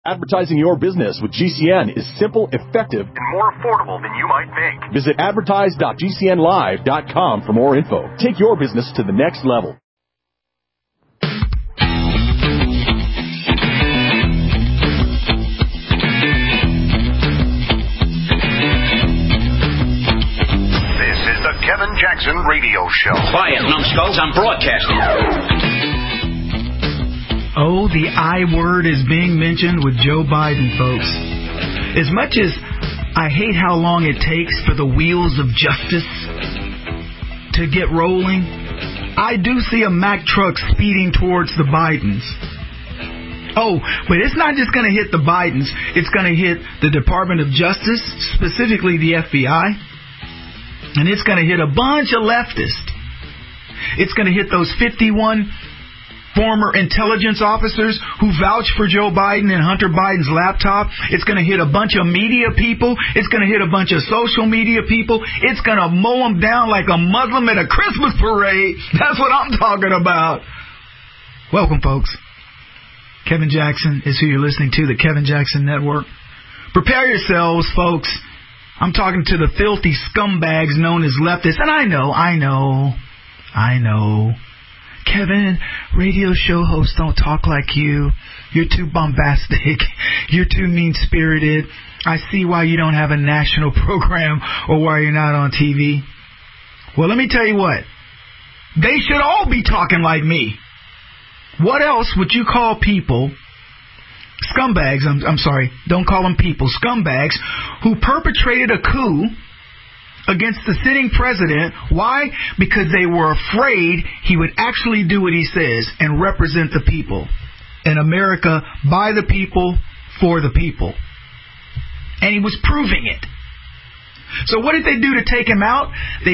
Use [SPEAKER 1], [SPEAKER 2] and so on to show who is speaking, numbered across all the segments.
[SPEAKER 1] Advertising your business with GCN is simple, effective,
[SPEAKER 2] and more affordable than you might think.
[SPEAKER 1] Visit advertise.gcnlive.com for more info. Take your business to the next level.
[SPEAKER 2] This is the Kevin Jackson Radio Show.
[SPEAKER 3] Quiet, numbskulls, I'm broadcasting.
[SPEAKER 4] Oh, the I word is being mentioned with Joe Biden, folks. As much as I hate how long it takes for the wheels of justice to get rolling, I do see a Mack truck speeding towards the Bidens. Oh, but it's not just going to hit the Bidens. It's going to hit the Department of Justice, specifically the FBI. And it's going to hit a bunch of leftists. It's going to hit those 51 former intelligence officers who vouched for Joe Biden and Hunter Biden's laptop. It's going to hit a bunch of media people. It's going to hit a bunch of social media people. It's going to mow them down like a Muslim at a Christmas parade. That's what I'm talking about. Welcome, folks. Kevin Jackson is who you're listening to, the Kevin Jackson Network. Prepare yourselves, folks. I'm talking to the filthy scumbags known as leftists. And I know. Kevin, radio show hosts don't talk like you. You're too bombastic. You're too mean-spirited. I see why you don't have a national program or why you're not on TV. Well, let me tell you what. They should all be talking like me. What else would you call people, scumbags, I'm sorry, don't call them people, scumbags, who perpetrated a coup against the sitting president? Why? Because they were afraid he would actually do what he says and represent the people. In America, by the people, for the people. And he was proving it. So what did they do to take him out? They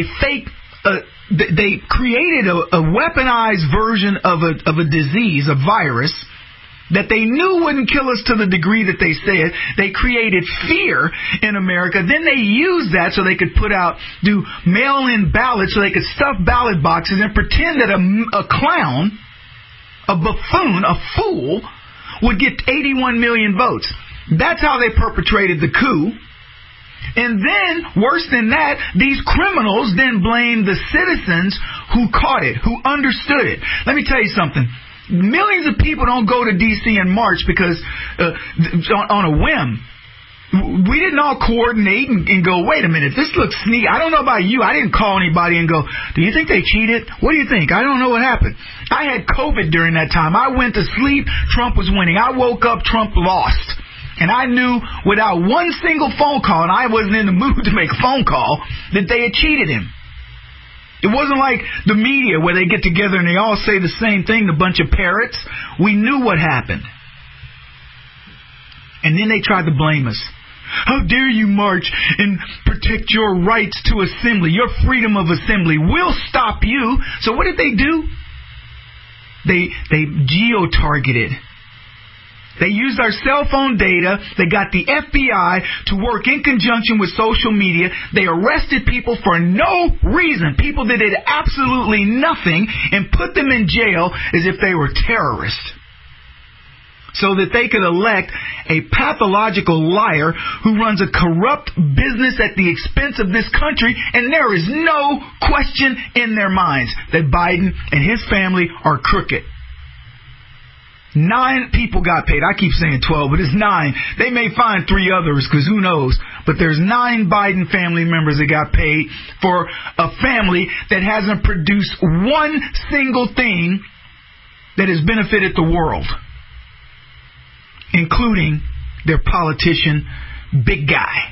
[SPEAKER 4] created a weaponized version of a disease, a virus, that they knew wouldn't kill us to the degree that they said. They created fear in America. Then they used that so they could do mail-in ballots, so they could stuff ballot boxes and pretend that a clown, a buffoon, a fool, would get 81 million votes. That's how they perpetrated the coup. And then, worse than that, these criminals then blamed the citizens who caught it, who understood it. Let me tell you something. Millions of people don't go to D.C. and march because on a whim. We didn't all coordinate and go, wait a minute, this looks sneaky. I don't know about you. I didn't call anybody and go, do you think they cheated? What do you think? I don't know what happened. I had COVID during that time. I went to sleep. Trump was winning. I woke up. Trump lost. And I knew without one single phone call, and I wasn't in the mood to make a phone call, that they had cheated him. It wasn't like the media where they get together and they all say the same thing, a bunch of parrots. We knew what happened. And then they tried to blame us. How dare you march and protect your rights to assembly, your freedom of assembly. We'll stop you. So what did they do? They geo-targeted. They used our cell phone data. They got the FBI to work in conjunction with social media. They arrested people for no reason, people that did absolutely nothing, and put them in jail as if they were terrorists, so that they could elect a pathological liar who runs a corrupt business at the expense of this country, and there is no question in their minds that Biden and his family are crooked. 9 people got paid. I keep saying 12, but it's 9. They may find 3 others because who knows. But there's 9 Biden family members that got paid for a family that hasn't produced one single thing that has benefited the world, including their politician, big guy.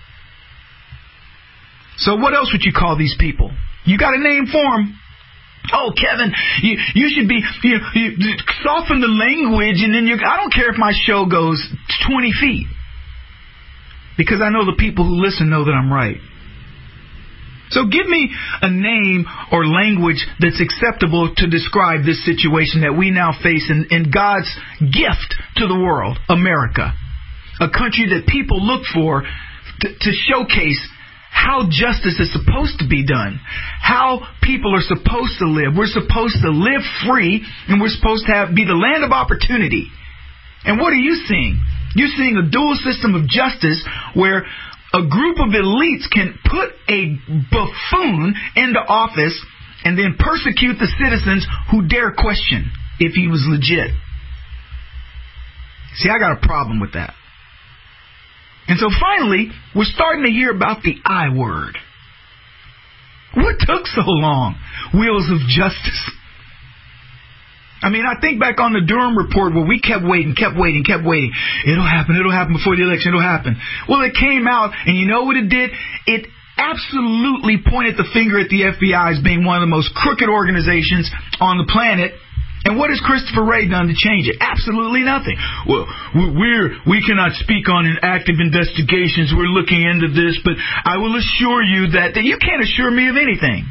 [SPEAKER 4] So what else would you call these people? You got a name for them. Oh, Kevin, you should be, you soften the language, and then I don't care if my show goes 20 feet. Because I know the people who listen know that I'm right. So give me a name or language that's acceptable to describe this situation that we now face in God's gift to the world, America. A country that people look for to showcase how justice is supposed to be done, how people are supposed to live. We're supposed to live free, and we're supposed to be the land of opportunity. And what are you seeing? You're seeing a dual system of justice where a group of elites can put a buffoon into office and then persecute the citizens who dare question if he was legit. See, I got a problem with that. And so finally, we're starting to hear about the I word. What took so long? Wheels of justice. I mean, I think back on the Durham report where we kept waiting. It'll happen before the election, it'll happen. Well, it came out, and you know what it did? It absolutely pointed the finger at the FBI as being one of the most crooked organizations on the planet. And what has Christopher Wray done to change it? Absolutely nothing. Well, we cannot speak on active investigations. We're looking into this, but I will assure you that you can't assure me of anything.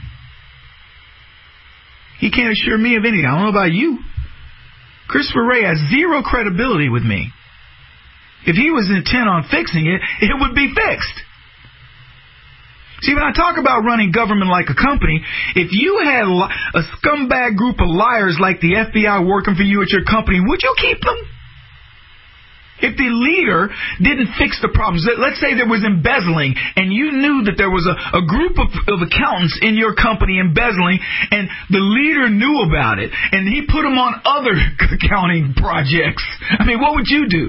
[SPEAKER 4] He can't assure me of anything. I don't know about you. Christopher Wray has zero credibility with me. If he was intent on fixing it, it would be fixed. See, when I talk about running government like a company, if you had a scumbag group of liars like the FBI working for you at your company, would you keep them? If the leader didn't fix the problems, let's say there was embezzling, and you knew that there was a group of accountants in your company embezzling, and the leader knew about it, and he put them on other accounting projects, I mean, what would you do?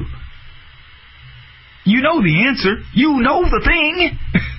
[SPEAKER 4] You know the answer. You know the thing.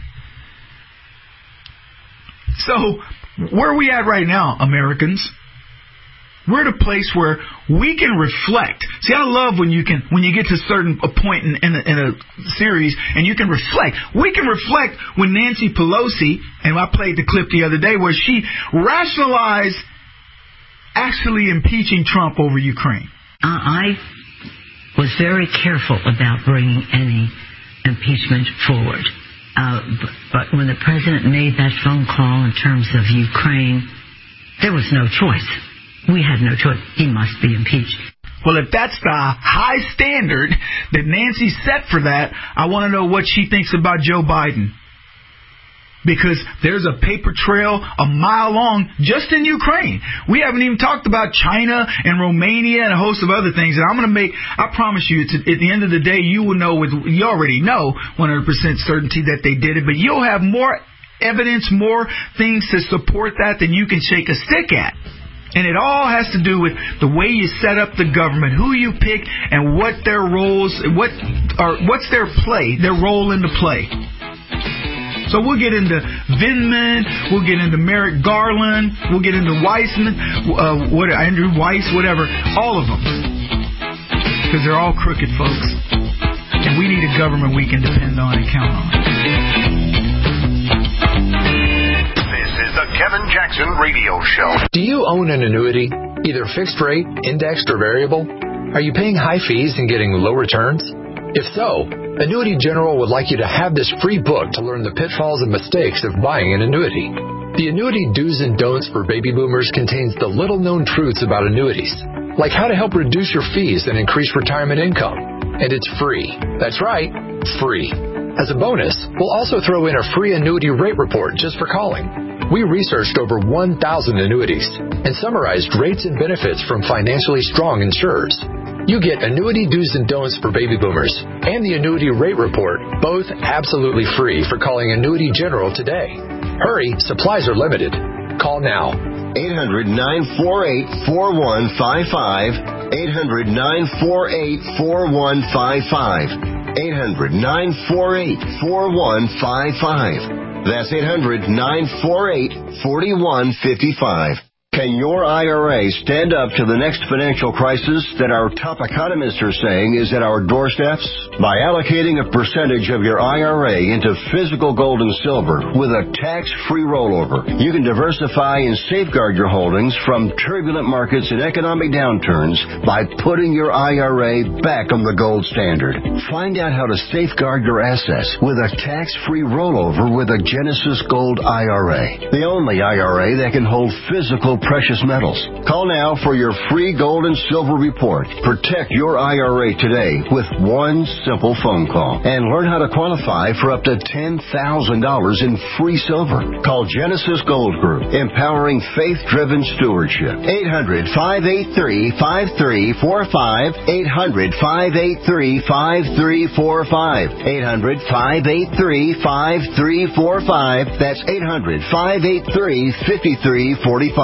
[SPEAKER 4] So, where are we at right now, Americans? We're at a place where we can reflect. See, I love when you get to a certain point in a series and you can reflect. We can reflect when Nancy Pelosi, and I played the clip the other day, where she rationalized actually impeaching Trump over Ukraine.
[SPEAKER 5] I was very careful about bringing any impeachment forward. But when the president made that phone call in terms of Ukraine, there was no choice. We had no choice. He must be impeached.
[SPEAKER 4] Well, if that's the high standard that Nancy set for that, I want to know what she thinks about Joe Biden. Because there's a paper trail a mile long just in Ukraine. We haven't even talked about China and Romania and a host of other things. And I promise you, at the end of the day, you will know, you already know 100% certainty that they did it. But you'll have more evidence, more things to support that than you can shake a stick at. And it all has to do with the way you set up the government, who you pick, and what their roles, what's their role in the play. So we'll get into Vindman, we'll get into Merrick Garland, we'll get into Weissman, Andrew Weiss, whatever, all of them. Because they're all crooked folks. And we need a government we can depend on and count on.
[SPEAKER 2] This is the Kevin Jackson Radio Show.
[SPEAKER 6] Do you own an annuity, either fixed rate, indexed, or variable? Are you paying high fees and getting low returns? If so, Annuity General would like you to have this free book to learn the pitfalls and mistakes of buying an annuity. The Annuity Do's and Don'ts for Baby Boomers contains the little-known truths about annuities, like how to help reduce your fees and increase retirement income. And it's free. That's right, free. As a bonus, we'll also throw in a free annuity rate report just for calling. We researched over 1,000 annuities and summarized rates and benefits from financially strong insurers. You get Annuity Do's and Don'ts for Baby Boomers and the Annuity Rate Report, both absolutely free for calling Annuity General today. Hurry, supplies are limited. Call now.
[SPEAKER 7] 800-948-4155. 800-948-4155. 800-948-4155. That's 800-948-4155. Can your IRA stand up to the next financial crisis that our top economists are saying is at our doorsteps? By allocating a percentage of your IRA into physical gold and silver with a tax-free rollover, you can diversify and safeguard your holdings from turbulent markets and economic downturns by putting your IRA back on the gold standard. Find out how to safeguard your assets with a tax-free rollover with a Genesis Gold IRA, the only IRA that can hold physical precious metals. Call now for your free gold and silver report. Protect your IRA today with one simple phone call and learn how to qualify for up to $10,000 in free silver. Call Genesis Gold Group, empowering faith-driven stewardship. 800-583-5345. 800-583-5345. 800-583-5345. That's 800-583-5345.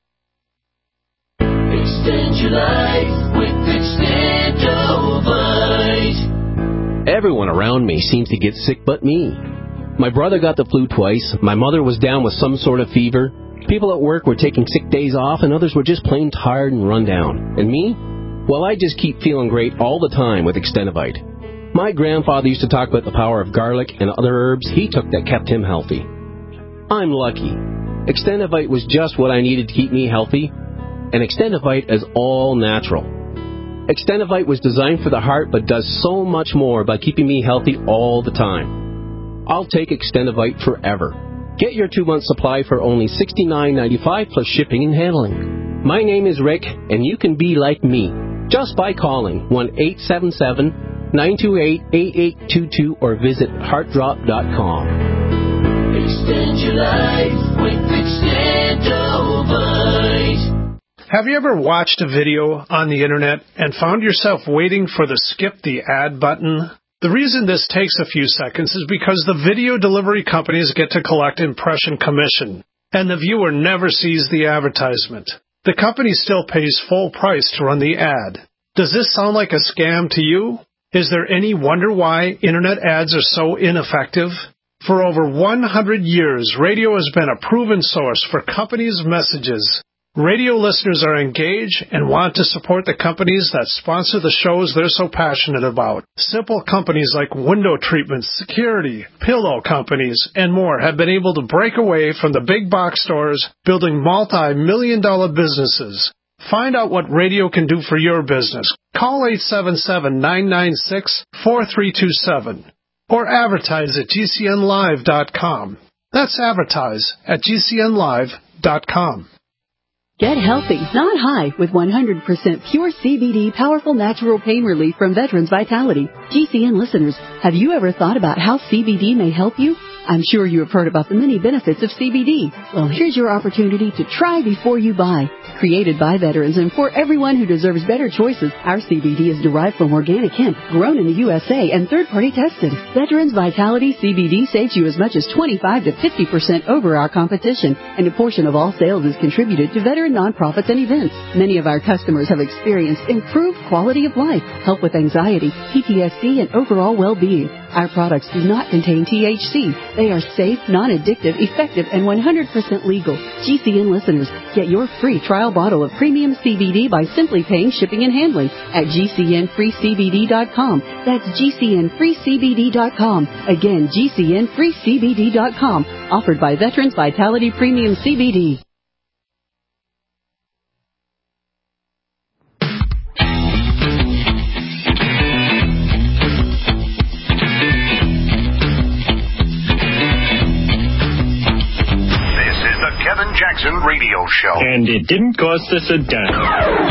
[SPEAKER 8] Extend your life with Extendovite.
[SPEAKER 9] Everyone around me seems to get sick but me. My brother got the flu twice. My mother was down with some sort of fever. People at work were taking sick days off, and others were just plain tired and run down. And me? Well, I just keep feeling great all the time with Extendovite. My grandfather used to talk about the power of garlic and other herbs he took that kept him healthy. I'm lucky. Extendovite was just what I needed to keep me healthy, and Extendovite is all natural. Extendovite was designed for the heart but does so much more by keeping me healthy all the time. I'll take Extendovite forever. Get your 2-month supply for only $69.95 plus shipping and handling. My name is Rick, and you can be like me just by calling 1-877-928-8822 or visit heartdrop.com.
[SPEAKER 8] Extend your life with Extendovite.
[SPEAKER 10] Have you ever watched a video on the internet and found yourself waiting for the skip the ad button? The reason this takes a few seconds is because the video delivery companies get to collect impression commission, and the viewer never sees the advertisement. The company still pays full price to run the ad. Does this sound like a scam to you? Is there any wonder why internet ads are so ineffective? For over 100 years, radio has been a proven source for companies' messages. Radio listeners are engaged and want to support the companies that sponsor the shows they're so passionate about. Simple companies like window treatments, security, pillow companies, and more have been able to break away from the big box stores, building multi-million-dollar businesses. Find out what radio can do for your business. Call 877-996-4327 or advertise at GCNlive.com. That's advertise at GCNlive.com.
[SPEAKER 11] Get healthy, not high, with 100% pure CBD powerful natural pain relief from Veterans Vitality. GCN listeners, have you ever thought about how CBD may help you? I'm sure you have heard about the many benefits of CBD. Well, here's your opportunity to try before you buy. Created by veterans and for everyone who deserves better choices, our CBD is derived from organic hemp, grown in the USA, and third-party tested. Veterans Vitality CBD saves you as much as 25 to 50% over our competition, and a portion of all sales is contributed to veteran nonprofits and events. Many of our customers have experienced improved quality of life, help with anxiety, PTSD, and overall well-being. Our products do not contain THC. They are safe, non-addictive, effective, and 100% legal. GCN listeners, get your free trial bottle of premium CBD by simply paying shipping and handling at GCNFreeCBD.com. That's GCNFreeCBD.com. Again, GCNFreeCBD.com. Offered by Veterans Vitality Premium CBD.
[SPEAKER 2] Kevin Jackson Radio Show.
[SPEAKER 12] And it didn't cost us a dime.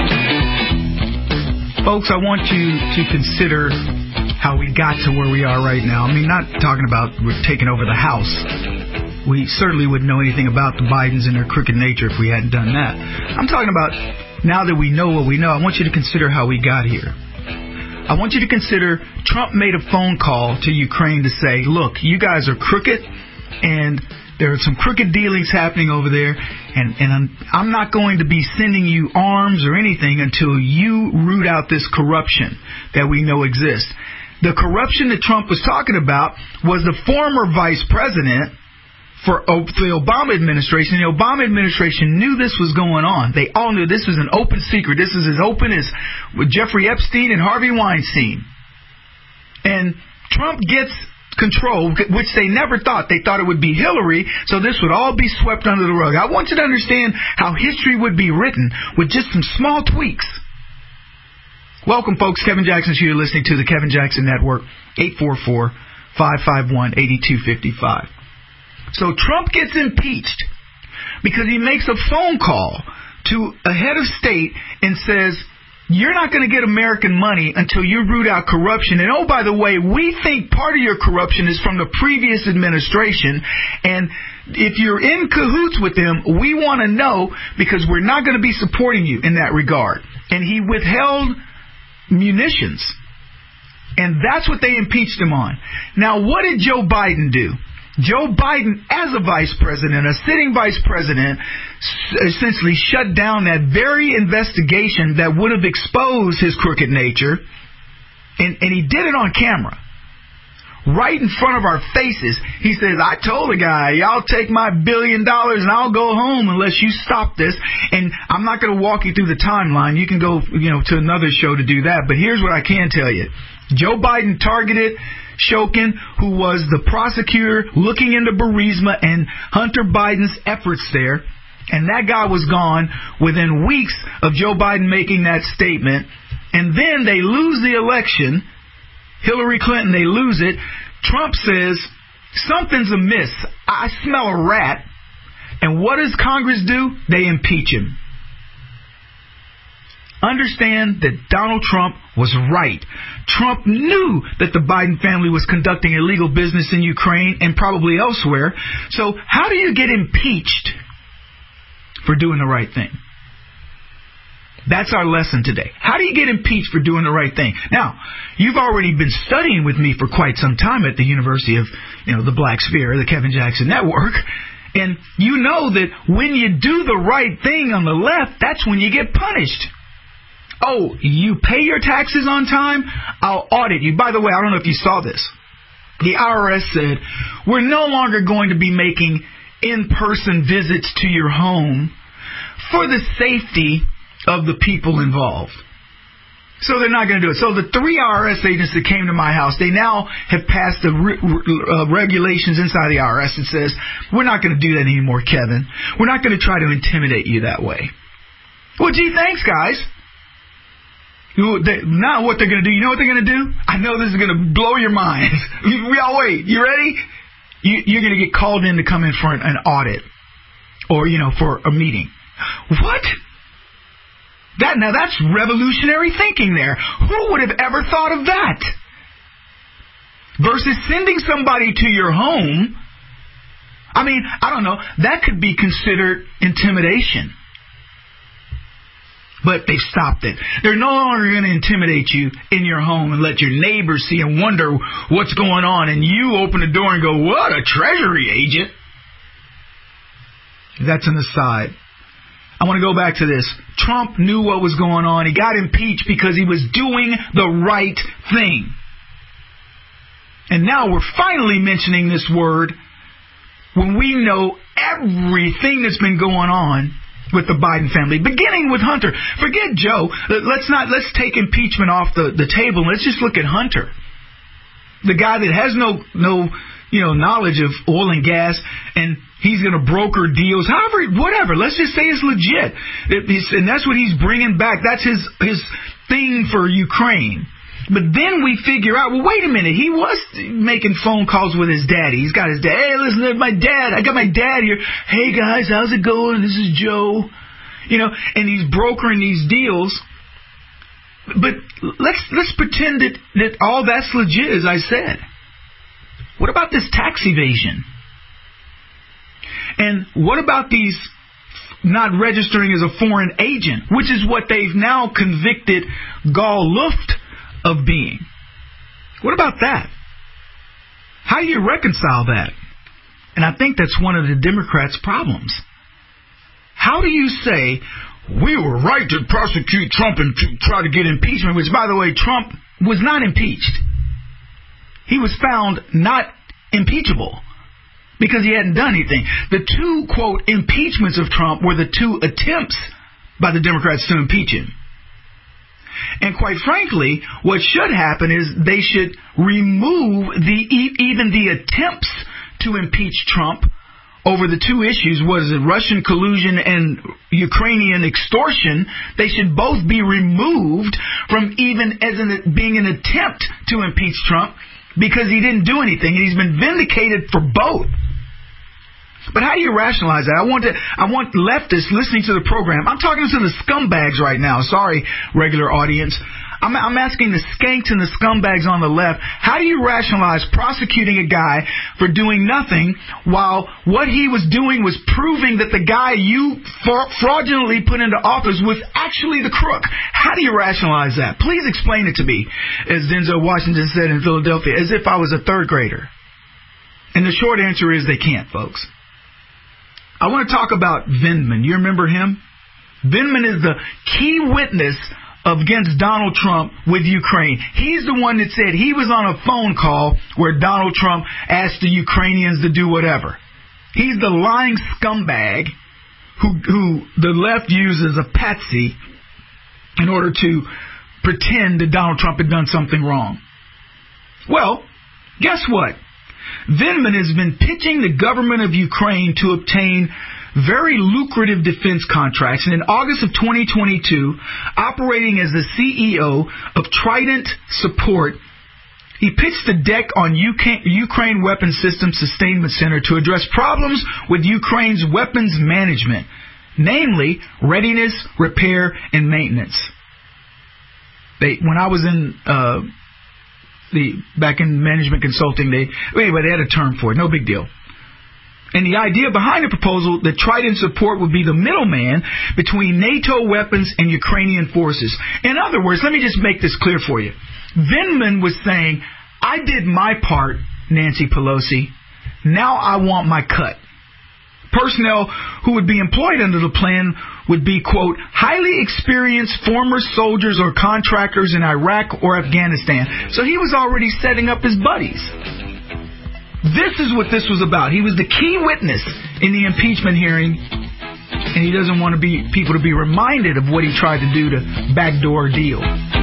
[SPEAKER 4] Folks, I want you to consider how we got to where we are right now. I mean, not talking about we're taking over the House. We certainly wouldn't know anything about the Bidens and their crooked nature if we hadn't done that. I'm talking about now that we know what we know, I want you to consider how we got here. I want you to consider Trump made a phone call to Ukraine to say, look, you guys are crooked, and there are some crooked dealings happening over there, and I'm not going to be sending you arms or anything until you root out this corruption that we know exists. The corruption that Trump was talking about was the former vice president for the Obama administration. The Obama administration knew this was going on. They all knew this was an open secret. This is as open as with Jeffrey Epstein and Harvey Weinstein. And Trump gets control, which they never thought. They thought it would be Hillary, so this would all be swept under the rug. I want you to understand how history would be written with just some small tweaks. Welcome, folks. Kevin Jackson's here, listening to the Kevin Jackson Network, 844-551-8255. So Trump gets impeached because he makes a phone call to a head of state and says, you're not going to get American money until you root out corruption. And, oh, by the way, we think part of your corruption is from the previous administration. And if you're in cahoots with them, we want to know, because we're not going to be supporting you in that regard. And he withheld munitions. And that's what they impeached him on. Now, what did Joe Biden do? Joe Biden, as a vice president, a sitting vice president, essentially shut down that very investigation that would have exposed his crooked nature, and he did it on camera. Right in front of our faces. He says, I told the guy, y'all take my $1 billion and I'll go home unless you stop this. And I'm not going to walk you through the timeline. You can go, to another show to do that. But here's what I can tell you. Joe Biden targeted Shokin, who was the prosecutor looking into Burisma and Hunter Biden's efforts there. And that guy was gone within weeks of Joe Biden making that statement. And then they lose the election. Hillary Clinton, they lose it. Trump says, something's amiss. I smell a rat. And what does Congress do? They impeach him. Understand that Donald Trump was right. Trump knew that the Biden family was conducting illegal business in Ukraine and probably elsewhere. So how do you get impeached for doing the right thing? That's our lesson today. How do you get impeached for doing the right thing? Now, you've already been studying with me for quite some time at the University of, the Black Sphere, the Kevin Jackson Network. And you know that when you do the right thing on the left, that's when you get punished. Oh, you pay your taxes on time? I'll audit you. By the way, I don't know if you saw this. The IRS said, we're no longer going to be making in-person visits to your home for the safety of the people involved. So they're not going to do it. So the 3 IRS agents that came to my house, they now have passed the regulations inside the IRS that says, we're not going to do that anymore, Kevin. We're not going to try to intimidate you that way. Well, gee, thanks, guys. Now what they're going to do, you know what they're going to do? I know this is going to blow your minds. Y'all wait. You ready? You're going to get called in to come in for an audit or, for a meeting. What? Now that's revolutionary thinking there. Who would have ever thought of that? Versus sending somebody to your home. I mean, I don't know. That could be considered intimidation. But they've stopped it. They're no longer going to intimidate you in your home and let your neighbors see and wonder what's going on. And you open the door and go, what, a Treasury agent? That's an aside. I want to go back to this. Trump knew what was going on. He got impeached because he was doing the right thing. And now we're finally mentioning this word when we know everything that's been going on with the Biden family, beginning with Hunter. Forget Joe. Let's take impeachment off the table. Let's just look at Hunter, the guy that has no knowledge of oil and gas, and he's going to broker deals, whatever. Let's just say it's legit, and that's what he's bringing back. That's his thing for Ukraine. But then we figure out, well, wait a minute. He was making phone calls with his daddy. He's got his dad. Hey, listen to my dad. I got my dad here. Hey, guys, how's it going? This is Joe. And he's brokering these deals. But let's pretend that all that's legit, as I said. What about this tax evasion? And what about these not registering as a foreign agent, which is what they've now convicted Gall Luft of being? What about that? How do you reconcile that? And I think that's one of the Democrats' problems. How do you say we were right to prosecute Trump and to try to get impeachment, which, by the way, Trump was not impeached. He was found not impeachable because he hadn't done anything. The 2, quote, impeachments of Trump were the 2 attempts by the Democrats to impeach him. And quite frankly, what should happen is they should remove even the attempts to impeach Trump over the 2 issues. What is it? Russian collusion and Ukrainian extortion. They should both be removed from even being an attempt to impeach Trump because he didn't do anything, and he's been vindicated for both. But how do you rationalize that? I want leftists listening to the program. I'm talking to the scumbags right now. Sorry, regular audience. I'm asking the skanks and the scumbags on the left, how do you rationalize prosecuting a guy for doing nothing while what he was doing was proving that the guy you fraudulently put into office was actually the crook? How do you rationalize that? Please explain it to me, as Denzel Washington said in Philadelphia, as if I was a third grader. And the short answer is they can't, folks. I want to talk about Vindman. You remember him? Vindman is the key witness against Donald Trump with Ukraine. He's the one that said he was on a phone call where Donald Trump asked the Ukrainians to do whatever. He's the lying scumbag who the left uses a patsy in order to pretend that Donald Trump had done something wrong. Well, guess what? Vindman has been pitching the government of Ukraine to obtain very lucrative defense contracts, and in August of 2022, operating as the CEO of Trident Support, he pitched the deck on Ukraine Weapons Systems Sustainment Center to address problems with Ukraine's weapons management, namely readiness, repair, and maintenance. When I was in back in management consulting, they had a term for it. No big deal. And the idea behind the proposal that Trident Support would be the middleman between NATO weapons and Ukrainian forces. In other words, let me just make this clear for you. Vindman was saying, I did my part, Nancy Pelosi. Now I want my cut. Personnel who would be employed under the plan would be, quote, highly experienced former soldiers or contractors in Iraq or Afghanistan. So he was already setting up his buddies. This is what this was about. He was the key witness in the impeachment hearing, and he doesn't want people to be reminded of what he tried to do to backdoor deal.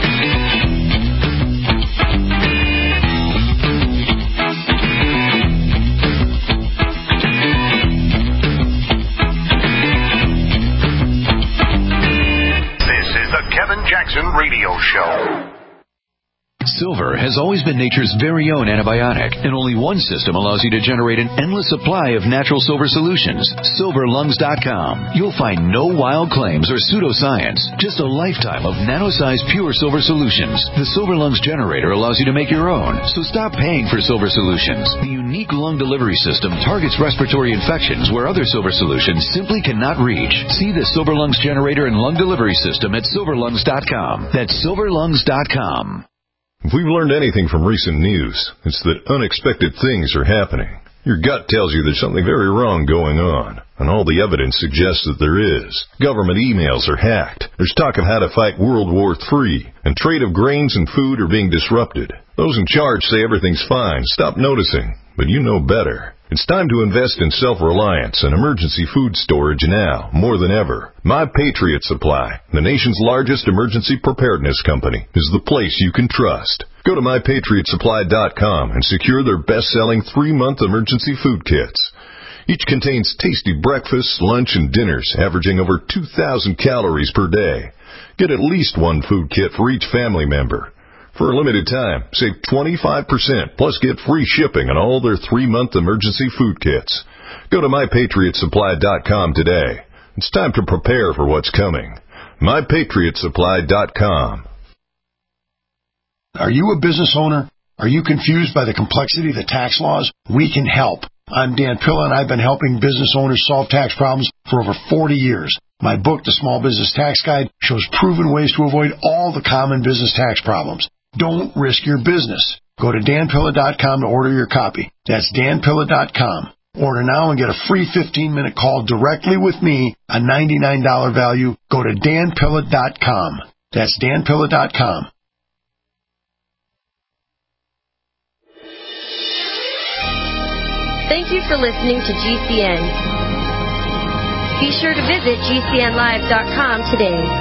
[SPEAKER 2] This is the Kevin Jackson Radio Show.
[SPEAKER 13] Silver has always been nature's very own antibiotic, and only one system allows you to generate an endless supply of natural silver solutions. SilverLungs.com. You'll find no wild claims or pseudoscience, just a lifetime of nano-sized pure silver solutions. The Silver Lungs generator allows you to make your own, so stop paying for silver solutions. The unique lung delivery system targets respiratory infections where other silver solutions simply cannot reach. See the Silver Lungs generator and lung delivery system at SilverLungs.com. That's SilverLungs.com.
[SPEAKER 14] If we've learned anything from recent news, it's that unexpected things are happening. Your gut tells you there's something very wrong going on, and all the evidence suggests that there is. Government emails are hacked. There's talk of how to fight World War III, and trade of grains and food are being disrupted. Those in charge say everything's fine. Stop noticing, but you know better. It's time to invest in self-reliance and emergency food storage now, more than ever. My Patriot Supply, the nation's largest emergency preparedness company, is the place you can trust. Go to MyPatriotSupply.com and secure their best-selling 3-month emergency food kits. Each contains tasty breakfasts, lunch, and dinners, averaging over 2,000 calories per day. Get at least one food kit for each family member. For a limited time, save 25%, plus get free shipping on all their 3-month emergency food kits. Go to MyPatriotSupply.com today. It's time to prepare for what's coming. MyPatriotSupply.com.
[SPEAKER 15] Are you a business owner? Are you confused by the complexity of the tax laws? We can help. I'm Dan Pilla, and I've been helping business owners solve tax problems for over 40 years. My book, The Small Business Tax Guide, shows proven ways to avoid all the common business tax problems. Don't risk your business. Go to danpilla.com to order your copy. That's danpilla.com. Order now and get a free 15-minute call directly with me, a $99 value. Go to danpilla.com. That's danpilla.com.
[SPEAKER 16] Thank you for listening to GCN. Be sure to visit GCNlive.com today.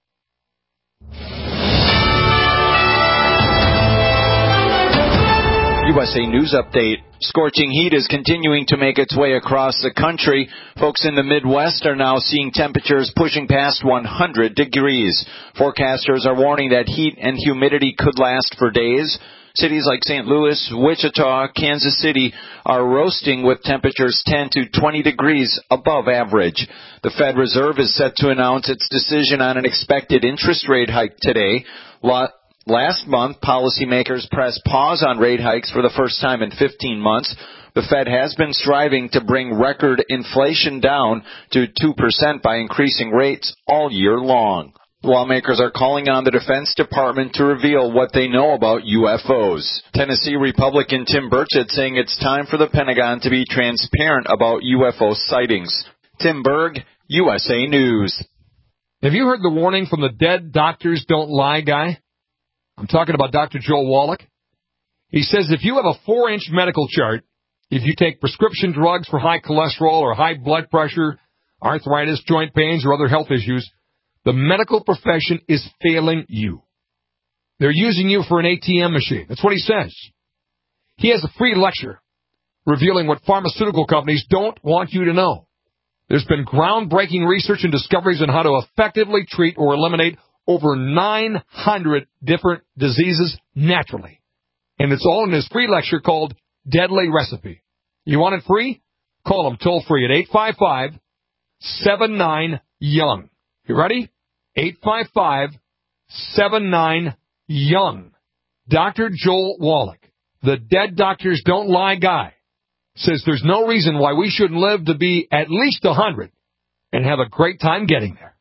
[SPEAKER 17] USA News Update. Scorching heat is continuing to make its way across the country. Folks in the Midwest are now seeing temperatures pushing past 100 degrees. Forecasters are warning that heat and humidity could last for days. Cities like St. Louis, Wichita, Kansas City are roasting with temperatures 10 to 20 degrees above average. The Fed Reserve is set to announce its decision on an expected interest rate hike today. Last month, policymakers pressed pause on rate hikes for the first time in 15 months. The Fed has been striving to bring record inflation down to 2% by increasing rates all year long. Lawmakers are calling on the Defense Department to reveal what they know about UFOs. Tennessee Republican Tim Burchett saying it's time for the Pentagon to be transparent about UFO sightings. Tim Berg, USA News.
[SPEAKER 18] Have you heard the warning from the dead doctors don't lie guy? I'm talking about Dr. Joel Wallach. He says if you have a 4-inch medical chart, if you take prescription drugs for high cholesterol or high blood pressure, arthritis, joint pains, or other health issues, the medical profession is failing you. They're using you for an ATM machine. That's what he says. He has a free lecture revealing what pharmaceutical companies don't want you to know. There's been groundbreaking research and discoveries on how to effectively treat or eliminate over 900 different diseases naturally. And it's all in his free lecture called Deadly Recipe. You want it free? Call him toll free at 855-79-YOUNG. You ready? 855-79-YOUNG. Dr. Joel Wallach, the dead doctors don't lie guy, says there's no reason why we shouldn't live to be at least 100 and have a great time getting there.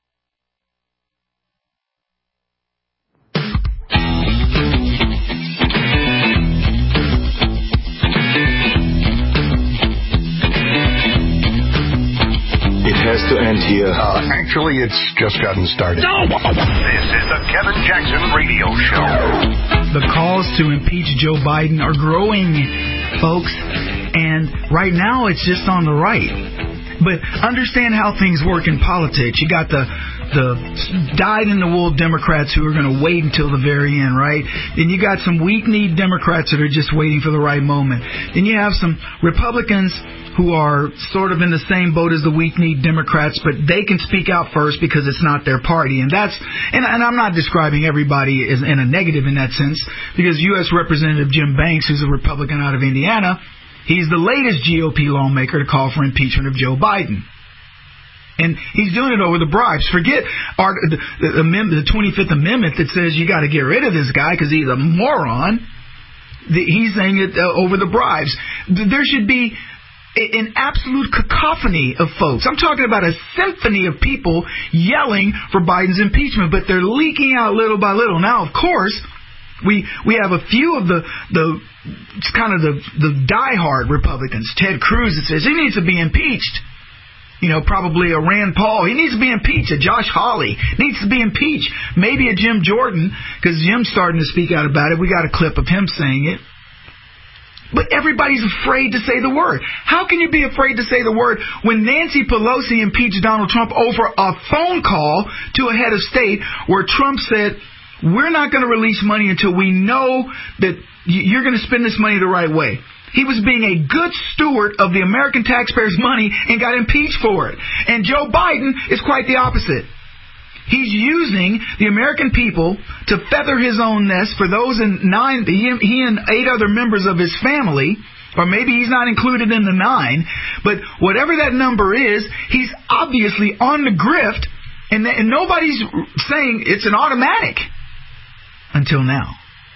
[SPEAKER 2] It has to end here.
[SPEAKER 15] Actually, it's just gotten started.
[SPEAKER 2] No! This is the Kevin Jackson Radio Show.
[SPEAKER 4] The calls to impeach Joe Biden are growing, folks, and right now it's just on the right. But understand how things work in politics. You got the dyed-in-the-wool Democrats who are going to wait until the very end, right? Then you got some weak-kneed Democrats that are just waiting for the right moment. Then you have some Republicans who are sort of in the same boat as the weak-kneed Democrats, but they can speak out first because it's not their party. And I'm not describing everybody as in a negative in that sense, because U.S. Representative Jim Banks, who's a Republican out of Indiana, he's the latest GOP lawmaker to call for impeachment of Joe Biden. And he's doing it over the bribes. Forget the 25th Amendment that says you got to get rid of this guy because he's a moron. He's saying it over the bribes. There should be an absolute cacophony of folks. I'm talking about a symphony of people yelling for Biden's impeachment, but they're leaking out little by little. Now, of course, we have a few of the diehard Republicans. Ted Cruz that says he needs to be impeached. You know, probably a Rand Paul. He needs to be impeached. A Josh Hawley needs to be impeached. Maybe a Jim Jordan, because Jim's starting to speak out about it. We got a clip of him saying it. But everybody's afraid to say the word. How can you be afraid to say the word when Nancy Pelosi impeached Donald Trump over a phone call to a head of state where Trump said, we're not going to release money until we know that you're going to spend this money the right way. He was being a good steward of the American taxpayers' money and got impeached for it. And Joe Biden is quite the opposite. He's using the American people to feather his own nest for those he and 8 other members of his family, or maybe he's not included in the 9, but whatever that number is, he's obviously on the grift, and nobody's saying it's an automatic until now.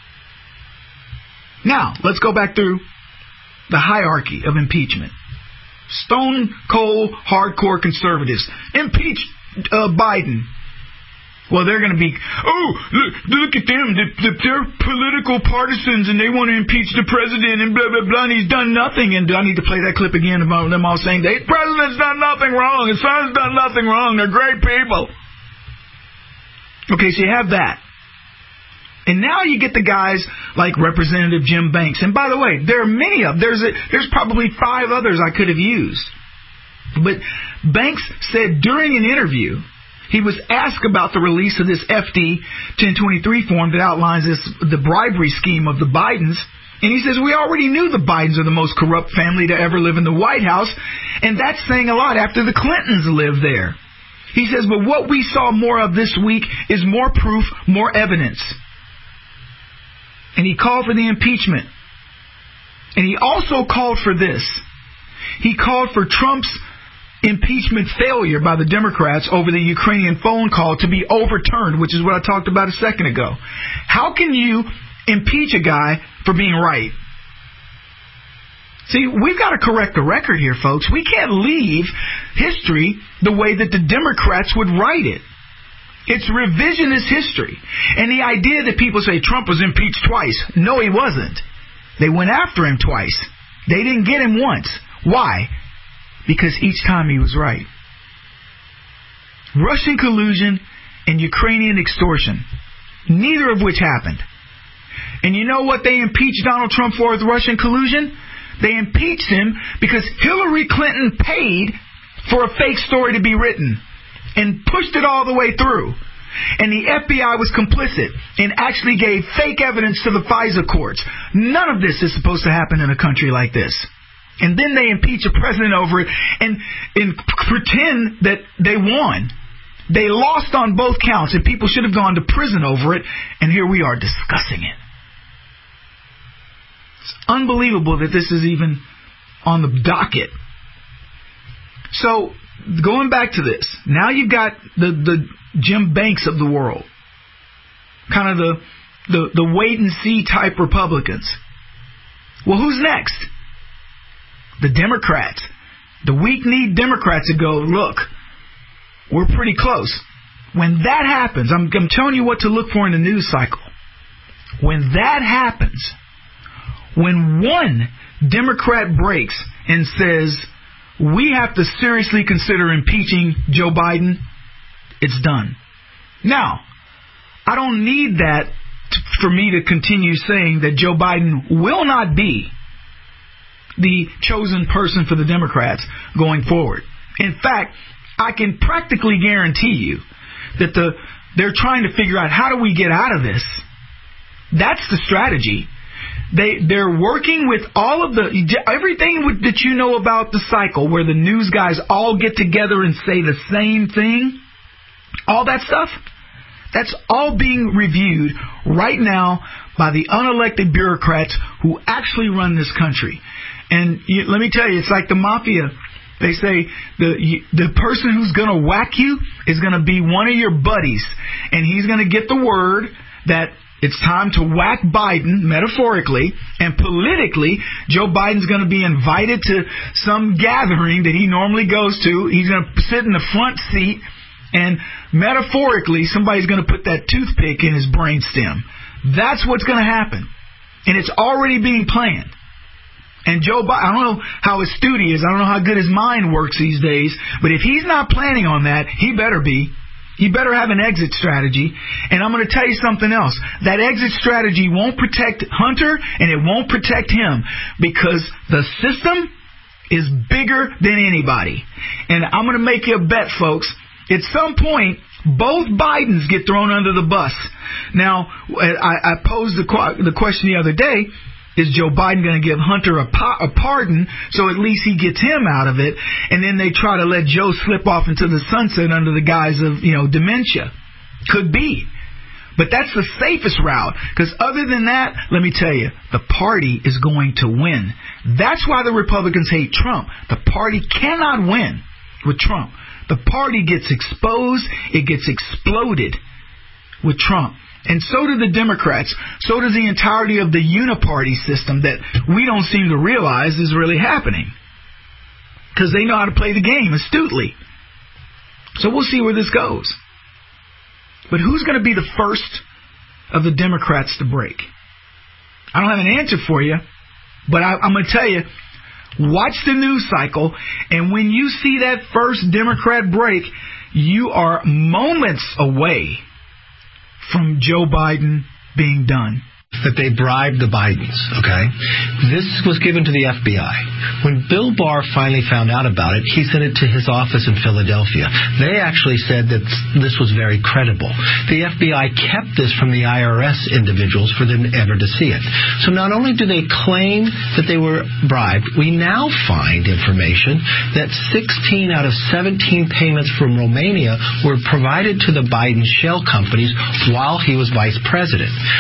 [SPEAKER 4] Now, let's go back through the hierarchy of impeachment. Stone cold, hardcore conservatives. Impeach Biden. Well, they're going to be, look at them. They're political partisans and they want to impeach the president and blah, blah, blah, and he's done nothing. And do I need to play that clip again about them all saying, the president's done nothing wrong, his son's done nothing wrong, they're great people. Okay, so you have that. And now you get the guys like Representative Jim Banks. And by the way, there are many of them. There's probably 5 others I could have used. But Banks said during an interview, he was asked about the release of this FD 1023 form that outlines the bribery scheme of the Bidens. And he says, we already knew the Bidens are the most corrupt family to ever live in the White House. And that's saying a lot after the Clintons lived there. He says, but what we saw more of this week is more proof, more evidence. And he called for the impeachment. And he also called for this. He called for Trump's impeachment failure by the Democrats over the Ukrainian phone call to be overturned, which is what I talked about a second ago. How can you impeach a guy for being right? See, we've got to correct the record here, folks. We can't leave history the way that the Democrats would write it. It's revisionist history. And the idea that people say Trump was impeached twice. No, he wasn't. They went after him twice. They didn't get him once. Why? Because each time he was right. Russian collusion and Ukrainian extortion, neither of which happened. And you know what they impeached Donald Trump for with Russian collusion? They impeached him because Hillary Clinton paid for a fake story to be written and pushed it all the way through. And the FBI was complicit and actually gave fake evidence to the FISA courts. None of this is supposed to happen in a country like this. And then they impeach a president over it and pretend that they won. They lost on both counts, and people should have gone to prison over it, and here we are discussing it. It's unbelievable that this is even on the docket. So, going back to this, now you've got the Jim Banks of the world, kind of the wait-and-see type Republicans. Well, who's next? The Democrats. The weak-kneed Democrats that go, look, we're pretty close. When that happens, I'm telling you what to look for in the news cycle. When that happens, when one Democrat breaks and says, we have to seriously consider impeaching Joe Biden, it's done. Now, I don't need that for me to continue saying that Joe Biden will not be the chosen person for the Democrats going forward. In fact, I can practically guarantee you that they're trying to figure out how do we get out of this. That's the strategy. They're working with all of everything that you know about the cycle where the news guys all get together and say the same thing. All that stuff, that's all being reviewed right now by the unelected bureaucrats who actually run this country. And let me tell you, it's like the mafia. They say the person who's going to whack you is going to be one of your buddies. And he's going to get the word that it's time to whack Biden, metaphorically, and politically, Joe Biden's going to be invited to some gathering that he normally goes to. He's going to sit in the front seat, and metaphorically, somebody's going to put that toothpick in his brainstem. That's what's going to happen. And it's already being planned. And Joe Biden, I don't know how astute he is. I don't know how good his mind works these days. But if he's not planning on that, he better be. He better have an exit strategy. And I'm going to tell you something else. That exit strategy won't protect Hunter, and it won't protect him. Because the system is bigger than anybody. And I'm going to make you a bet, folks. At some point, both Bidens get thrown under the bus. Now, I posed the question the other day. Is Joe Biden going to give Hunter a pardon so at least he gets him out of it, and then they try to let Joe slip off into the sunset under the guise of, dementia? Could be. But that's the safest route, because other than that, let me tell you, the party is going to win. That's why the Republicans hate Trump. The party cannot win with Trump. The party gets exposed. It gets exploded with Trump. And so do the Democrats. So does the entirety of the uniparty system that we don't seem to realize is really happening. Because they know how to play the game astutely. So we'll see where this goes. But who's going to be the first of the Democrats to break? I don't have an answer for you, but I'm going to tell you, watch the news cycle, and when you see that first Democrat break, you are moments away from Joe Biden being done.
[SPEAKER 19] That they bribed the Bidens, okay? This was given to the FBI. When Bill Barr finally found out about it, he sent it to his office in Philadelphia. They actually said that this was very credible. The FBI kept this from the IRS individuals for them ever to see it. So not only do they claim that they were bribed, we now find information that 16 out of 17 payments from Romania were provided to the Biden shell companies while he was vice president.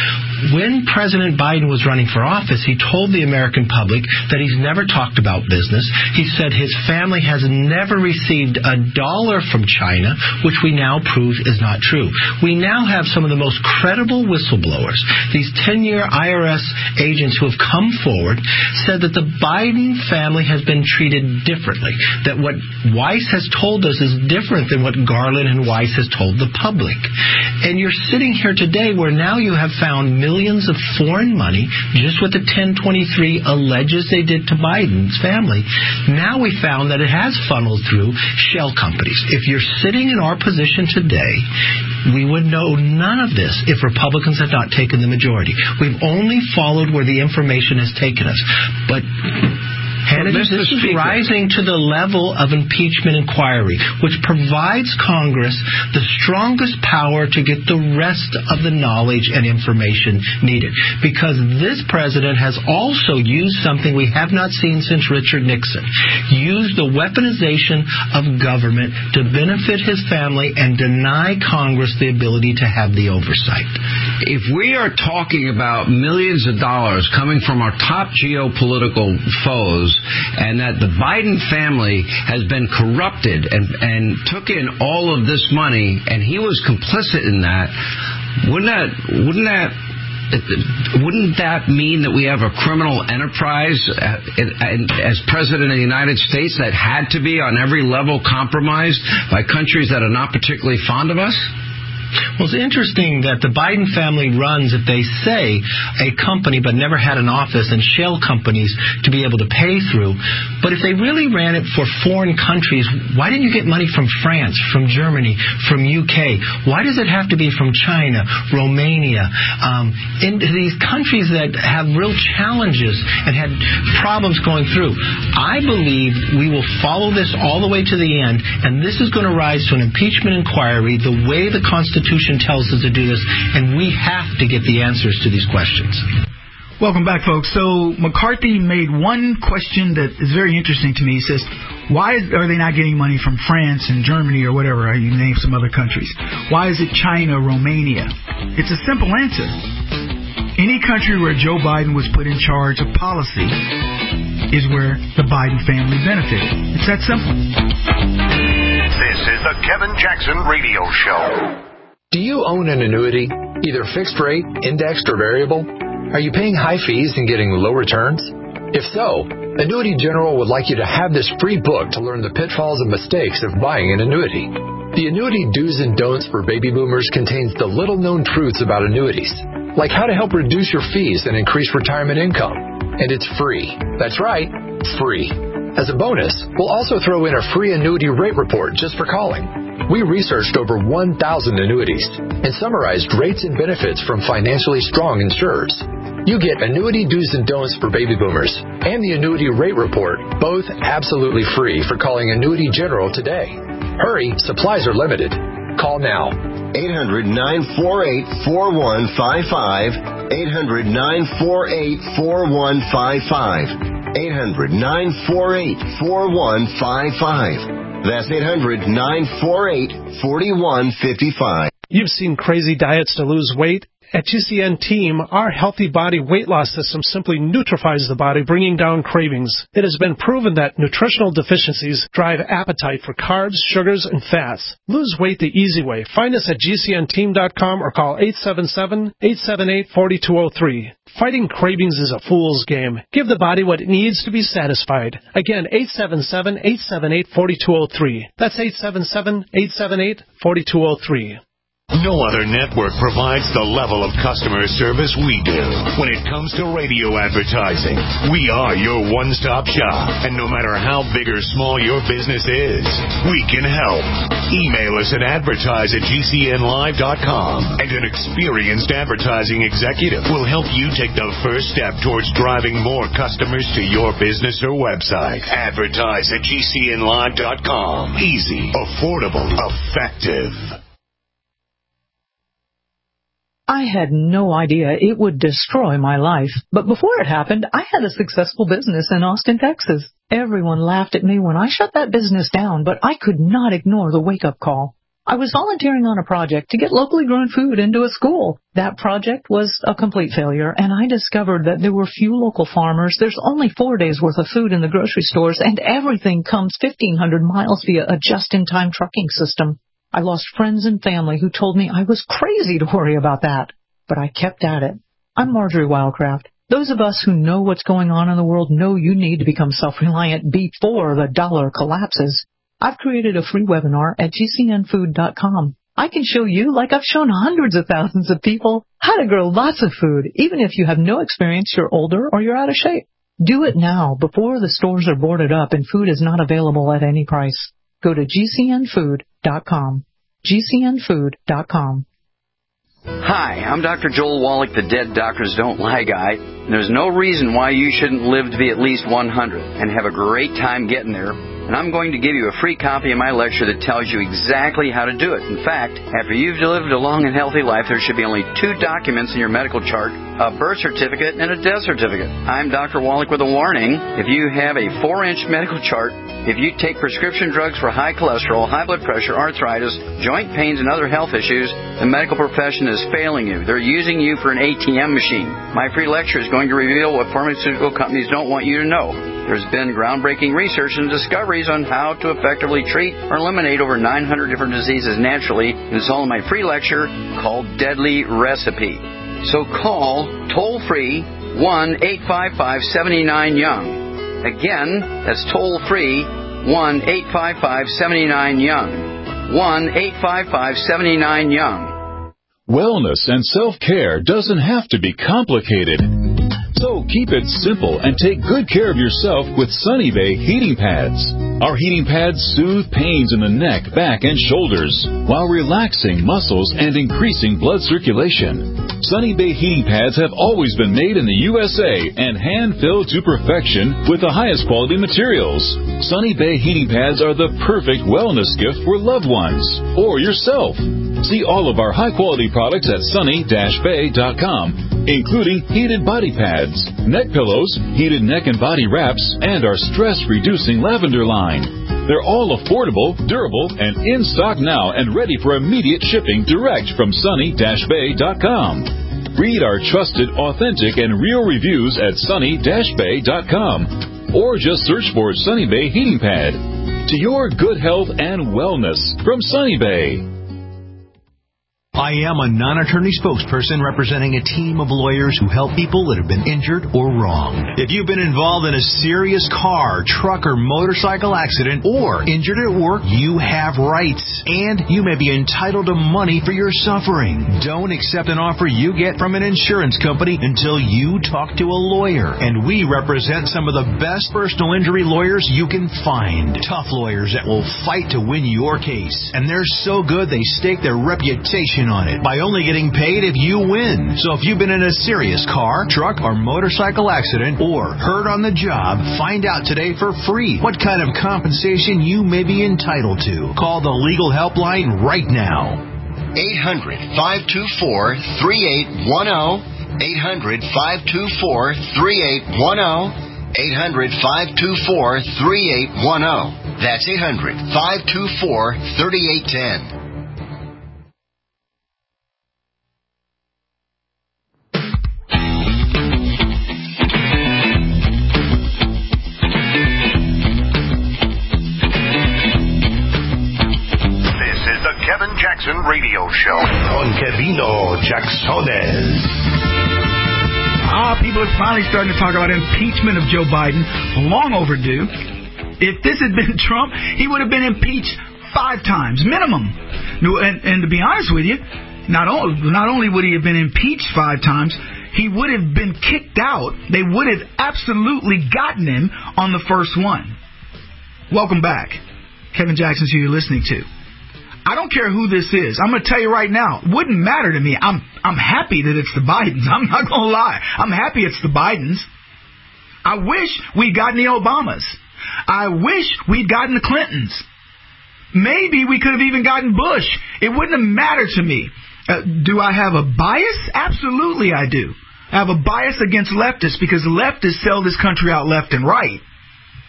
[SPEAKER 19] when President Biden was running for office, he told the American public that he's never talked about business. He said his family has never received $1 from China, which we now prove is not true. We now have some of the most credible whistleblowers. These 10-year IRS agents who have come forward said that the Biden family has been treated differently, that what Weiss has told us is different than what Garland and Weiss has told the public. And you're sitting here today where now you have found millions of foreign money, just what the 1023 alleges they did to Biden's family. Now we found that it has funneled through shell companies. If you're sitting in our position today, we would know none of this if Republicans had not taken the majority. We've only followed where the information has taken us. But Hannity, this is rising to the level of impeachment inquiry, which provides Congress the strongest power to get the rest of the knowledge and information needed. Because this president has also used something we have not seen since Richard Nixon, used the weaponization of government to benefit his family and deny Congress the ability to have the oversight.
[SPEAKER 20] If we are talking about millions of dollars coming from our top geopolitical foes, and that the Biden family has been corrupted and took in all of this money, and he was complicit in that, wouldn't that mean that we have a criminal enterprise as President of the United States that had to be on every level compromised by countries that are not particularly fond of us?
[SPEAKER 19] Well, it's interesting that the Biden family runs, if they say, a company but never had an office and shell companies to be able to pay through. But if they really ran it for foreign countries, why didn't you get money from France, from Germany, from UK? Why does it have to be from China, Romania, into these countries that have real challenges and had problems going through? I believe we will follow this all the way to the end, and this is going to rise to an impeachment inquiry the way the Constitution tells us to do this, and we have to get the answers to these questions.
[SPEAKER 4] Welcome back, folks. So McCarthy made one question that is very interesting to me. He says, why are they not getting money from France and Germany or whatever? You name some other countries. Why is it China, Romania? It's a simple answer. Any country where Joe Biden was put in charge of policy is where the Biden family benefited. It's that simple.
[SPEAKER 2] This is the Kevin Jackson Radio Show.
[SPEAKER 6] Do you own an annuity, either fixed rate, indexed, or variable? Are you paying high fees and getting low returns? If so, Annuity General would like you to have this free book to learn the pitfalls and mistakes of buying an annuity. The Annuity Do's and Don'ts for Baby Boomers contains the little-known truths about annuities, like how to help reduce your fees and increase retirement income. And it's free. That's right, free. As a bonus, we'll also throw in a free annuity rate report just for calling. We researched over 1,000 annuities and summarized rates and benefits from financially strong insurers. You get Annuity Do's and Don'ts for Baby Boomers and the Annuity Rate Report, both absolutely free for calling Annuity General today. Hurry, supplies are limited. Call now.
[SPEAKER 7] 800-948-4155. 800-948-4155. 800-948-4155. That's 800-948-4155.
[SPEAKER 10] You've seen crazy diets to lose weight. At GCN Team, our Healthy Body Weight Loss System simply neutralizes the body, bringing down cravings. It has been proven that nutritional deficiencies drive appetite for carbs, sugars, and fats. Lose weight the easy way. Find us at GCNteam.com or call 877-878-4203. Fighting cravings is a fool's game. Give the body what it needs to be satisfied. Again, 877-878-4203. That's 877-878-4203.
[SPEAKER 2] No other network provides the level of customer service we do. When it comes to radio advertising, we are your one-stop shop. And no matter how big or small your business is, we can help. Email us at advertise@gcnlive.com, and an experienced advertising executive will help you take the first step towards driving more customers to your business or website. Advertise@gcnlive.com. Easy, affordable, effective.
[SPEAKER 21] I had no idea it would destroy my life. But before it happened, I had a successful business in Austin, Texas. Everyone laughed at me when I shut that business down, but I could not ignore the wake-up call. I was volunteering on a project to get locally grown food into a school. That project was a complete failure, and I discovered that there were few local farmers. There's only 4 days' worth of food in the grocery stores, and everything comes 1,500 miles via a just-in-time trucking system. I lost friends and family who told me I was crazy to worry about that, but I kept at it. I'm Marjorie Wildcraft. Those of us who know what's going on in the world know you need to become self-reliant before the dollar collapses. I've created a free webinar at gcnfood.com. I can show you, like I've shown hundreds of thousands of people, how to grow lots of food, even if you have no experience, you're older, or you're out of shape. Do it now, before the stores are boarded up and food is not available at any price. Go to gcnfood.com. gcnfood.com.
[SPEAKER 3] Hi, I'm Dr. Joel Wallach, the Dead Doctors Don't Lie guy. There's no reason why you shouldn't live to be at least 100 and have a great time getting there. And I'm going to give you a free copy of my lecture that tells you exactly how to do it. In fact, after you've lived a long and healthy life, there should be only 2 documents in your medical chart, a birth certificate and a death certificate. I'm Dr. Wallach with a warning. If you have a 4-inch medical chart, if you take prescription drugs for high cholesterol, high blood pressure, arthritis, joint pains, and other health issues, the medical profession is failing you. They're using you for an ATM machine. My free lecture is going to reveal what pharmaceutical companies don't want you to know. There's been groundbreaking research and discoveries on how to effectively treat or eliminate over 900 different diseases naturally. It's all in my free lecture called Deadly Recipe. So call toll-free 1-855-79-YOUNG. Again, that's toll-free 1-855-79-YOUNG. 1-855-79-YOUNG.
[SPEAKER 1] Wellness and self-care doesn't have to be complicated. So keep it simple and take good care of yourself with Sunny Bay heating pads. Our heating pads soothe pains in the neck, back, and shoulders while relaxing muscles and increasing blood circulation. Sunny Bay heating pads have always been made in the USA and hand-filled to perfection with the highest quality materials. Sunny Bay heating pads are the perfect wellness gift for loved ones or yourself. See all of our high-quality products at sunny-bay.com, including heated body pads, neck pillows, heated neck and body wraps, and our stress-reducing lavender line. They're all affordable, durable, and in stock now and ready for immediate shipping direct from sunny-bay.com. Read our trusted, authentic, and real reviews at sunny-bay.com or just search for Sunny Bay Heating Pad. To your good health and wellness from Sunny Bay.
[SPEAKER 22] I am a non-attorney spokesperson representing a team of lawyers who help people that have been injured or wronged. If you've been involved in a serious car, truck, or motorcycle accident or injured at work, you have rights, and you may be entitled to money for your suffering. Don't accept an offer you get from an insurance company until you talk to a lawyer, and we represent some of the best personal injury lawyers you can find. Tough lawyers that will fight to win your case, and they're so good they stake their reputation on it by only getting paid if you win. So if you've been in a serious car, truck, or motorcycle accident or hurt on the job, find out today for free what kind of compensation you may be entitled to. Call the legal helpline right now.
[SPEAKER 7] 800-524-3810. 800-524-3810. 800-524-3810. That's 800-524-3810.
[SPEAKER 2] Kevin Jackson Radio Show on Kevino Jacksones.
[SPEAKER 4] People are finally starting to talk about impeachment of Joe Biden. Long overdue. If this had been Trump, he would have been impeached 5 times minimum. And to be honest with you, not only would he have been impeached 5 times, he would have been kicked out. They would have absolutely gotten him on the first one. Welcome back. Kevin Jackson's who you're listening to. I don't care who this is. I'm going to tell you right now, it wouldn't matter to me. I'm happy that it's the Bidens. I'm not going to lie. I'm happy it's the Bidens. I wish we'd gotten the Obamas. I wish we'd gotten the Clintons. Maybe we could have even gotten Bush. It wouldn't have mattered to me. Do I have a bias? Absolutely I do. I have a bias against leftists because leftists sell this country out left and right.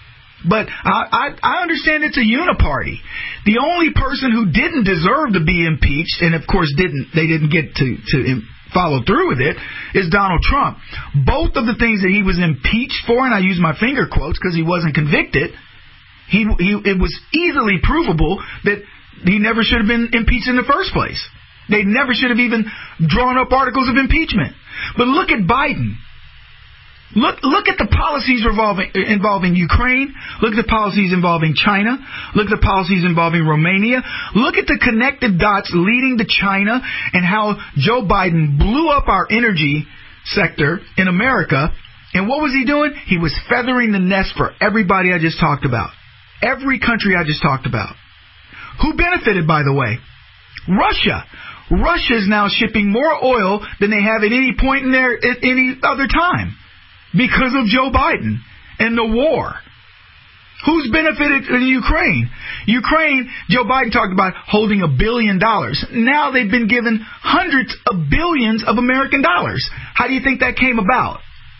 [SPEAKER 4] But I understand it's a uniparty. The only person who didn't deserve to be impeached, and of course they didn't get to follow through with it, is Donald Trump. Both of the things that he was impeached for, and I use my finger quotes because he wasn't convicted, it was easily provable that he never should have been impeached in the first place. They never should have even drawn up articles of impeachment. But look at Biden. Look at the policies involving Ukraine. Look at the policies involving China. Look at the policies involving Romania. Look at the connected dots leading to China and how Joe Biden blew up our energy sector in America. And what was he doing? He was feathering the nest for everybody I just talked about. Every country I just talked about. Who benefited, by the way? Russia. Russia is now shipping more oil than they have at any point in any other time. Because of Joe Biden and the war. Who's benefited in Ukraine? Ukraine, Joe Biden talked about holding $1 billion. Now they've been given hundreds of billions of American dollars. How do you think that came about?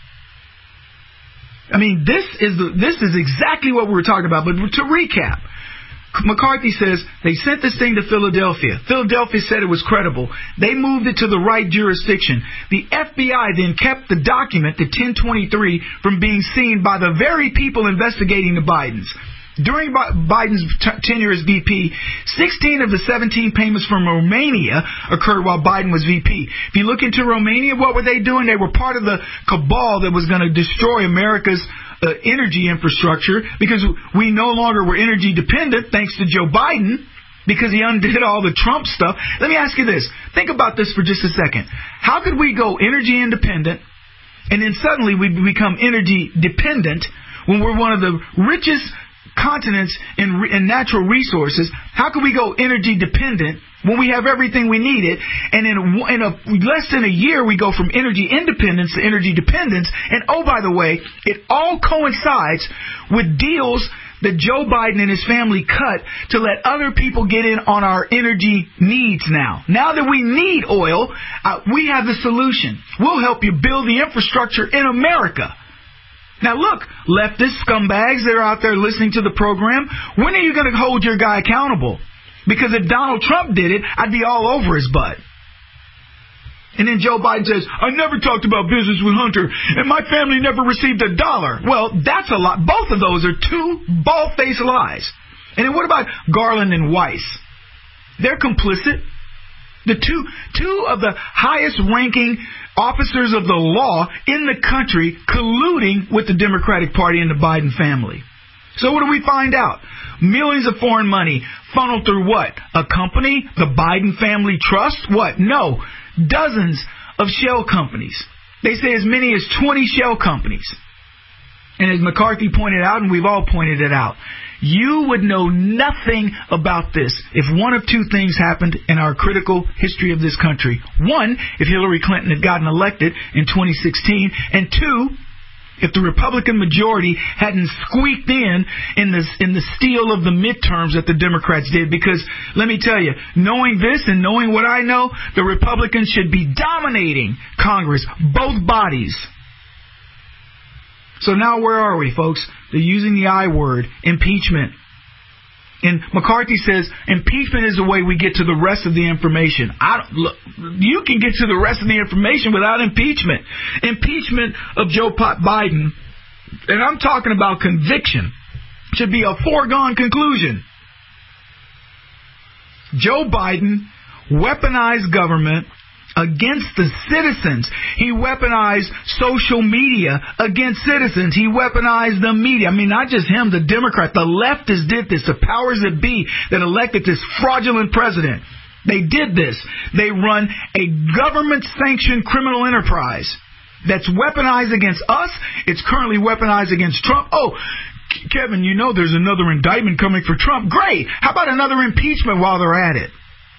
[SPEAKER 4] I mean, this is exactly what we were talking about. But to recap, McCarthy says they sent this thing to Philadelphia. Philadelphia said it was credible. They moved it to the right jurisdiction. The FBI then kept the document, the 1023, from being seen by the very people investigating the Bidens. During Biden's tenure as VP, 16 of the 17 payments from Romania occurred while Biden was VP. If you look into Romania, what were they doing? They were part of the cabal that was going to destroy America's energy infrastructure, because we no longer were energy dependent thanks to Joe Biden, because he undid all the Trump stuff. Let me ask you this. Think about this for just a second. How could we go energy independent and then suddenly we become energy dependent when we're one of the richest continents in natural resources? How could we go energy dependent when we have everything we needed, and in less than a year we go from energy independence to energy dependence? And oh, by the way, it all coincides with deals that Joe Biden and his family cut to let other people get in on our energy needs now. Now that we need oil, we have the solution. We'll help you build the infrastructure in America. Now look, leftist scumbags that are out there listening to the program, when are you going to hold your guy accountable? Because if Donald Trump did it, I'd be all over his butt. And then Joe Biden says, I never talked about business with Hunter, and my family never received $1. Well, that's a lie. Both of those are two bald-faced lies. And then what about Garland and Weiss? They're complicit. The two of the highest-ranking officers of the law in the country colluding with the Democratic Party and the Biden family. So what do we find out? Millions of foreign money funneled through what? A company? The Biden Family Trust? What? No. Dozens of shell companies. They say as many as 20 shell companies. And as McCarthy pointed out, and we've all pointed it out, you would know nothing about this if one of two things happened in our critical history of this country. One, if Hillary Clinton had gotten elected in 2016. And two, if the Republican majority hadn't squeaked in the steal of the midterms that the Democrats did. Because, let me tell you, knowing this and knowing what I know, the Republicans should be dominating Congress, both bodies. So now where are we, folks? They're using the I word, impeachment. And McCarthy says impeachment is the way we get to the rest of the information. You can get to the rest of the information without impeachment. Impeachment of Joe Biden, and I'm talking about conviction, should be a foregone conclusion. Joe Biden weaponized government against the citizens. He weaponized social media against citizens. He weaponized the media. I mean, not just him, the Democrat. The leftists did this. The powers that be that elected this fraudulent president. They did this. They run a government-sanctioned criminal enterprise that's weaponized against us. It's currently weaponized against Trump. Oh, Kevin, you know there's another indictment coming for Trump. Great. How about another impeachment while they're at it?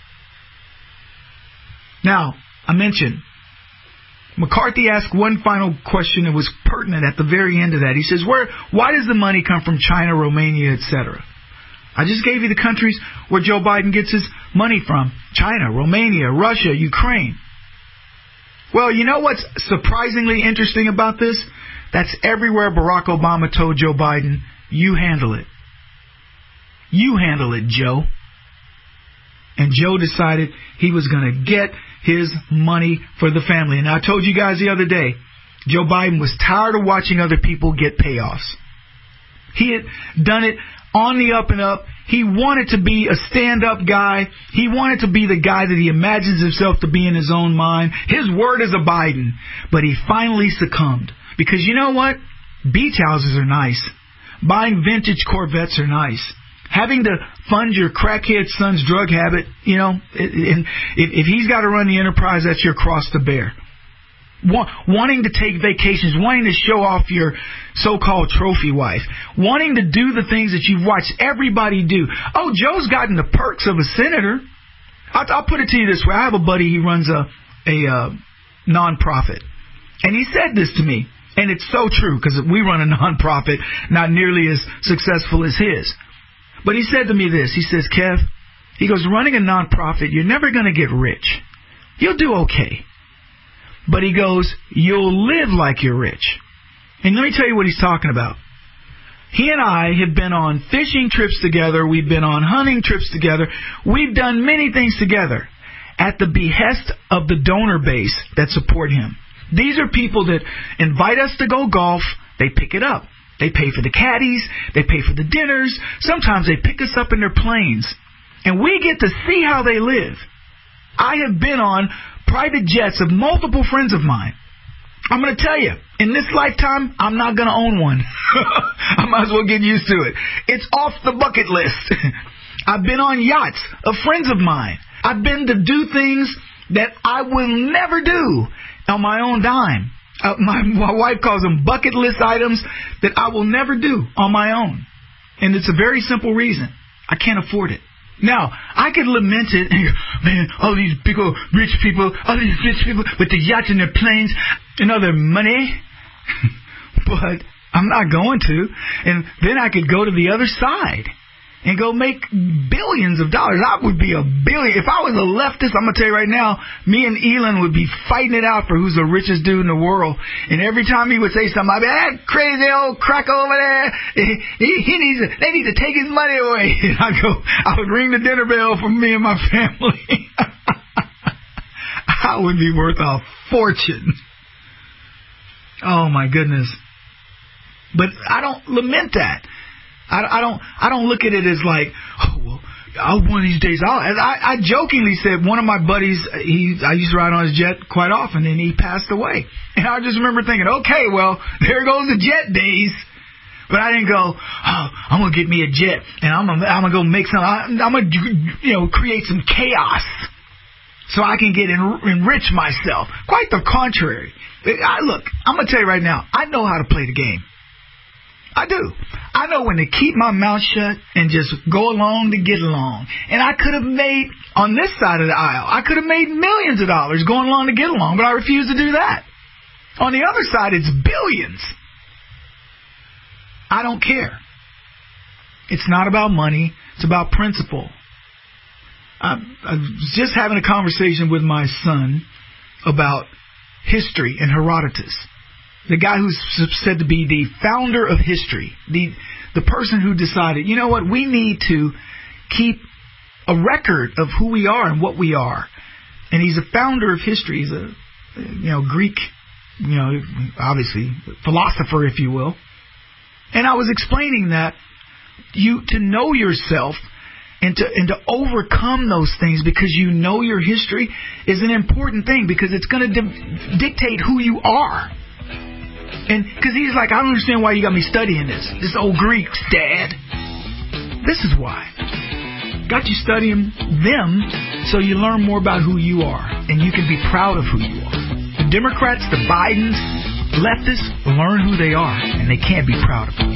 [SPEAKER 4] Now, I mentioned McCarthy asked one final question that was pertinent at the very end of that. He says, why does the money come from China, Romania, etc.? I just gave you the countries where Joe Biden gets his money from. China, Romania, Russia, Ukraine. Well, you know what's surprisingly interesting about this? That's everywhere Barack Obama told Joe Biden, you handle it. You handle it, Joe. And Joe decided he was going to get his money for the family. And I told you guys the other day, Joe Biden was tired of watching other people get payoffs. He had done it on the up and up. He wanted to be a stand-up guy. He wanted to be the guy that he imagines himself to be in his own mind. His word is a Biden. But he finally succumbed. Because you know what? Beach houses are nice. Buying vintage Corvettes are nice. Having to fund your crackhead son's drug habit, you know, if he's got to run the enterprise, that's your cross to bear. Wanting to take vacations, wanting to show off your so-called trophy wife, wanting to do the things that you've watched everybody do. Oh, Joe's gotten the perks of a senator. I'll put it to you this way. I have a buddy, he runs a nonprofit. And he said this to me, and it's so true, because we run a nonprofit not nearly as successful as his. But he said to me this, he says, Kev, he goes, running a nonprofit, you're never going to get rich. You'll do okay. But he goes, you'll live like you're rich. And let me tell you what he's talking about. He and I have been on fishing trips together. We've been on hunting trips together. We've done many things together at the behest of the donor base that support him. These are people that invite us to go golf. They pick it up. They pay for the caddies. They pay for the dinners. Sometimes they pick us up in their planes. And we get to see how they live. I have been on private jets of multiple friends of mine. I'm going to tell you, in this lifetime, I'm not going to own one. I might as well get used to it. It's off the bucket list. I've been on yachts of friends of mine. I've been to do things that I will never do on my own dime. My wife calls them bucket list items that I will never do on my own. And it's a very simple reason. I can't afford it. Now, I could lament it and go, man, all these people, rich people with the yachts and their planes and all their money. But I'm not going to. And then I could go to the other side and go make billions of dollars. I would be a billion. If I was a leftist, I'm going to tell you right now, me and Elon would be fighting it out for who's the richest dude in the world. And every time he would say something, I'd be, that crazy old cracker over there, they need to take his money away. And I would ring the dinner bell for me and my family. I would be worth a fortune. Oh my goodness. But I don't lament that. I don't look at it as like, oh, well, one of these days I jokingly said one of my buddies, I used to ride on his jet quite often, and he passed away. And I just remember thinking, okay, well, there goes the jet days. But I didn't go, oh, I'm going to get me a jet, and I'm going to go make some, I'm going to, create some chaos so I can get enrich myself. Quite the contrary. Look, I'm going to tell you right now, I know how to play the game. I do. I know when to keep my mouth shut and just go along to get along. And I could have made, on this side of the aisle, I could have made millions of dollars going along to get along, but I refuse to do that. On the other side, it's billions. I don't care. It's not about money. It's about principle. I was just having a conversation with my son about history and Herodotus. The guy who's said to be the founder of history, the person who decided, you know what, we need to keep a record of who we are and what we are. And he's a founder of history. He's a Greek, obviously philosopher, if you will. And I was explaining that to know yourself and to overcome those things because you know your history is an important thing because it's going to dictate who you are. And because he's like, I don't understand why you got me studying this old Greeks, Dad. This is why. Got you studying them so you learn more about who you are and you can be proud of who you are. The Democrats, the Bidens, leftists learn who they are and they can't be proud of it.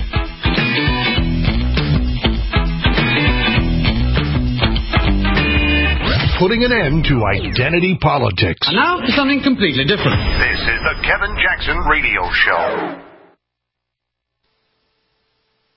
[SPEAKER 5] Putting an end to identity politics.
[SPEAKER 9] And now for something completely different.
[SPEAKER 2] This is the Kevin Jackson Radio Show.